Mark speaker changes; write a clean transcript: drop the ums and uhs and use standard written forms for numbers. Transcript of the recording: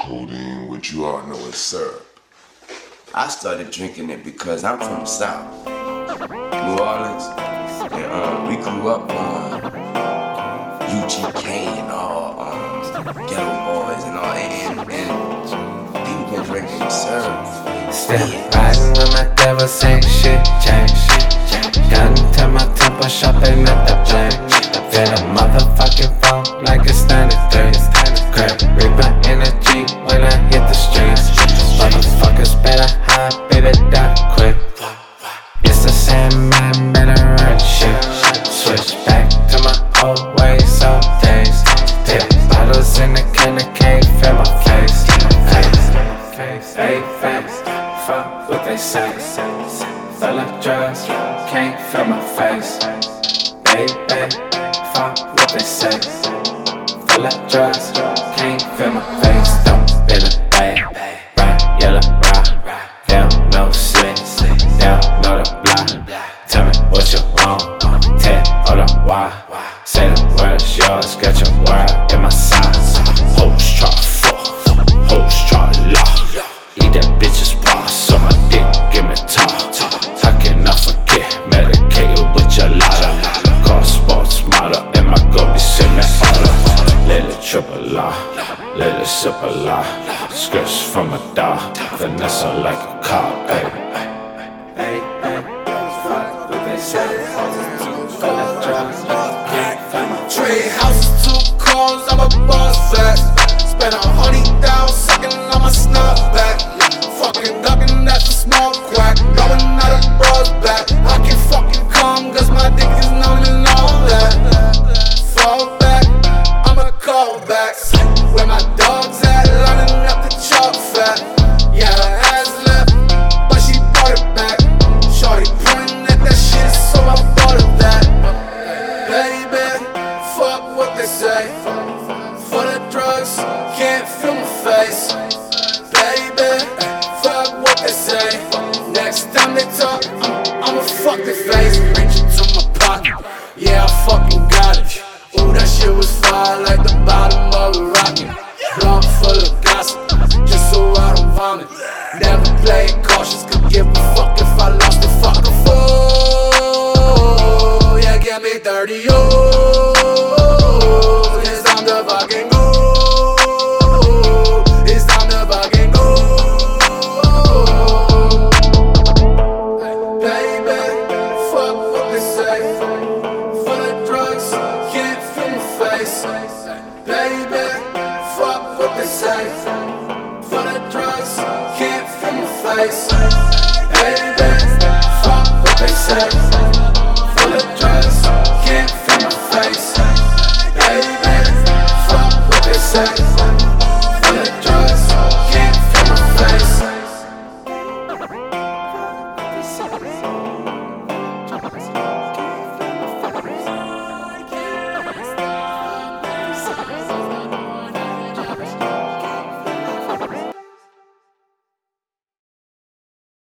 Speaker 1: Codeine, what you all know is syrup.
Speaker 2: I started drinking it because I'm from the South, New Orleans, and we grew up on UGK and all Ghetto Boys and all, and people been drinking syrup.
Speaker 3: Still riding with my devils, ain't shit change. Gun to my temple, shop, they met the blame. Feel a motherfucking phone like it's 93. Grab Reaper energy when I hit the streets. Motherfuckers better hide, baby, die quick. It's the same man, better run shit. Switch back to my old ways, old days. Dip bottles in the candy, can't feel my face. Hey, face, fuck what they say. Feel like drugs, can't feel my face. Baby, fuck what they say. Feel like drugs, can't feel my face. Don't feel a bag, right, yellow, right. They don't know slick, they don't know the block. Tell me what you want, tell all the why. Say the word's yours, got your word in my size. Hoes try to fuck, hoes try to lie. Eat that bitch's paw, so my dick give me talk. How can I forget, medicated with your lighter. Car sports model, and my goldie send me order. Lily triple R, Lily super R. Scripts from a dog, Vanessa like a car, baby. Hey, fuck what they say. Feel like drugs, can't find my
Speaker 4: Trade houses, 2 cars, I'm a boss back. Spent 100 down, sucking on my snot back. Fucking ducking, that's a small quack. Going out of bras back. I can fucking come, cause my dick is numb and all that. Fall back, I'ma call back. Where my dogs at, lining up the chalk fat. Yeah, her ass left, but she brought it back. Shorty pointing at that shit, so I bought her that. Baby, fuck what they say. For the drugs, can't feel my face. Baby, fuck what they say. Next time they talk, I'ma fuck their face. Reach into my pocket, yeah, I fucking got it. Ooh, that shit was fire like the bottom of a rocket. Blunt full of gossip, just so I don't vomit. Never play it cautious, could give a fuck if I lost the fucking fool. Yeah, get me 30, oh, it's time to fucking go. It's time to fucking go. Baby, fuck what they say. For the drugs, can't feel my face. Baby, fuck what they say. For the drugs, can't feel my face. Baby, fuck what they say.